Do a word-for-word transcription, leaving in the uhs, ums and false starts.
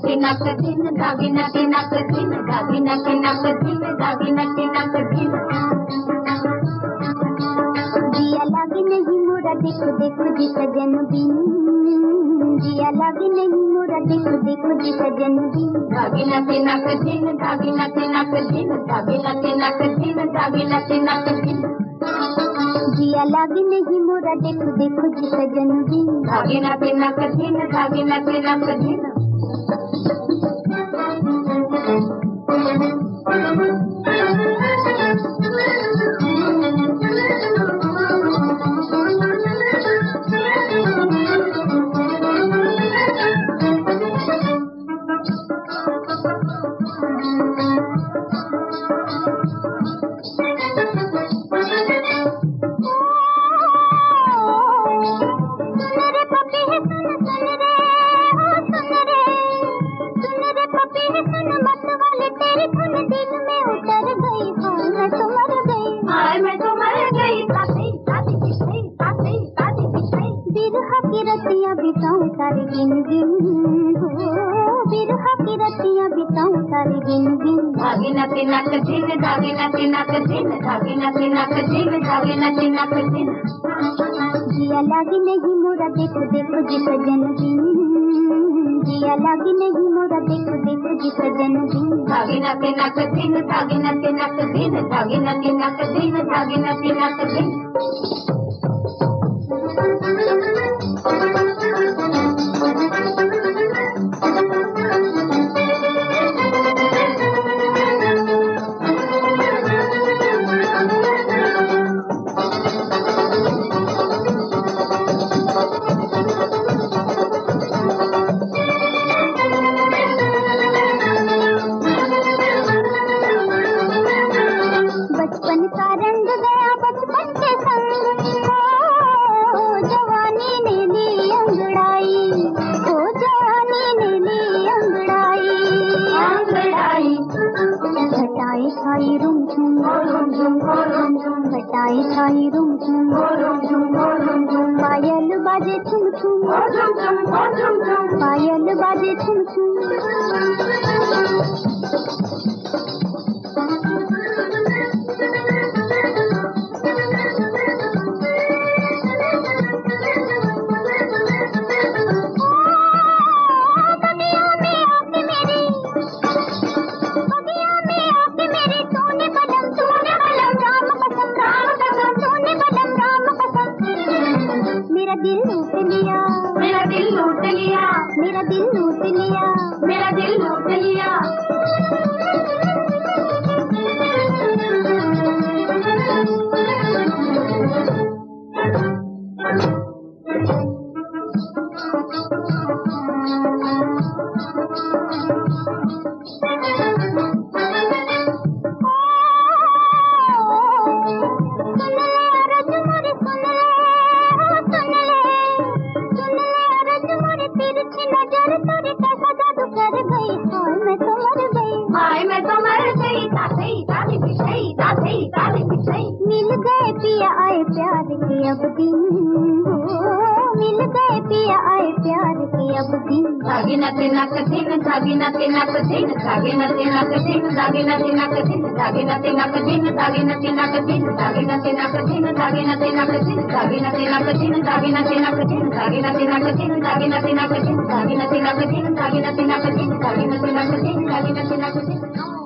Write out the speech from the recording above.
तिनक दिन दागिना तिनक दिन दागिना तिनक दिन दागिना तिनक दिन। जिया लागे नहीं मोरा देखो देखो जी सजन बिन, जिया लागे नहीं मोरा देखो देखो जी सजन बिन। दागिना तिनक दिन दागिना तिनक दिन दागिना तिनक दिन दागिना तिनक दिन। जिया लागे नहीं मोरा देखो देखो जी सजन बिन। दागिना तिनक दिन दागिना तिनक दिन। रतियां बिताऊं सारे गिन गिन हो, बिरहा की रतियां बिताऊं सारे गिन गिन। दागिना तिनक दिन दागिना तिनक दिन दागिना तिनक दिन दागिना तिनक दिन। जिया लागी नहीं मोरा देखो देखो जी सजन बिन, जिया लागी नहीं मोरा देखो देखो जी सजन बिन। दागिना तिनक दिन दागिना तिनक दिन दागिना तिनक दिन दागिना तिनक दिन। बचपन का रंग गया बचपन के संग, ओ जवानी ने ली अंगड़ाई, ओ जवानी ने ली अंगड़ाई अंगड़ाई। घटाई छाई रुम झुम रुम झुम रुम झुम घटाई छाई रुम झुम रुम झुम रुम झुम। पायल बाजे छुम छुम झुम झुम झुम झुम पायल बाजे छुम छुम। मेरा दिल लूट लिया मेरा दिल लूट लिया मेरा दिल लूट लिया मेरा दिल लूट लिया। मिल गए पिया आए प्यार के अब दिन हो, मिल गए पिया आए प्यार के अब दिन। दागिना तिनक दिन दागिना तिनक दिन दागिना तिनक दिन दागिना तिनक दिन दागिना तिनक दिन दागिना तिनक दिन दागिना तिनक दिन दागिना तिनक दिन दागिना तिनक दिन दागिना तिनक दिन दागिना तिनक दिन दागिना तिनक दिन दागिना तिनक दिन दागिना तिनक दिन दागिना तिनक दिन दागिना तिनक दिन।